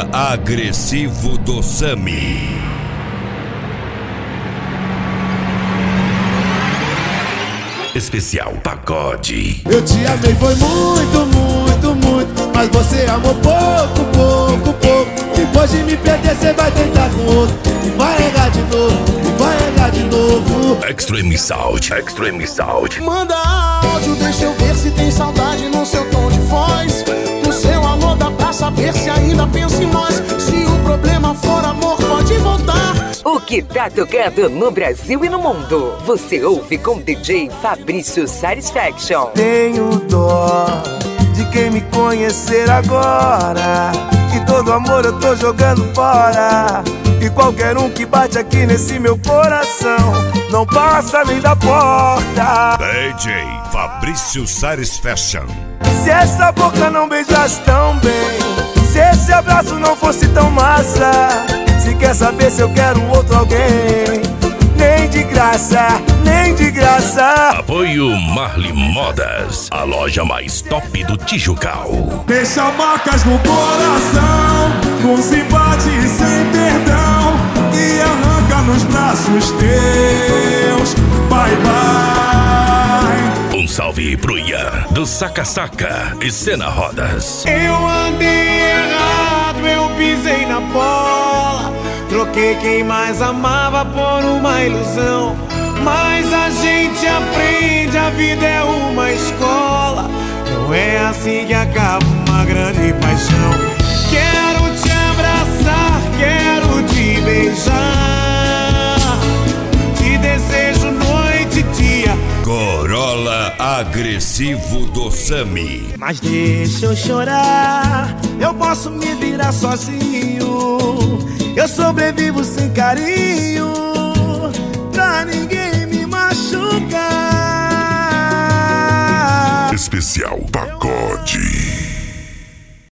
Corolla agressivo do Sami. Especial Pagode. Eu te amei, foi muito, muito, muito, mas você amou pouco, pouco, pouco. Depois de me perder, você vai tentar com outro, e vai errar de novo, e vai errar de novo. Extreme Sound, Extreme Sound. Manda áudio, deixa eu ver se tem saudade no seu tom de voz. No seu alô dá pra saber se ainda pensa em nós. Se o problema for amor, pode voltar. O que tá tocando no Brasil e no mundo, você ouve com DJ Fabrício Satisfaction. Tenho dó de quem me conhecer agora, que todo amor eu tô jogando fora. E qualquer um que bate aqui nesse meu coração não passa nem da porta. DJ Fabrício Satisfaction. Se essa boca não beijasse tão bem, se esse abraço não fosse tão massa, se quer saber se eu quero outro alguém, nem de graça, nem de graça. Apoio Marli Modas, a loja mais top do Tijucal. Deixa marcas no coração, com simpatia e sem perdão, e arranca nos braços teus, bye bye. Um salve pro Ian, do Saca Saca e Cena Rodas. Eu andei errado, eu pisei na bola, troquei quem mais amava por uma ilusão. Mas a gente aprende, a vida é uma escola, não é assim que acaba uma grande paixão. Quero te abraçar, quero te beijar, te desejo noite e dia. Corolla agressivo do Sami. Mas deixa eu chorar, eu posso me virar sozinho, eu sobrevivo sem carinho, pra ninguém me machucar. Especial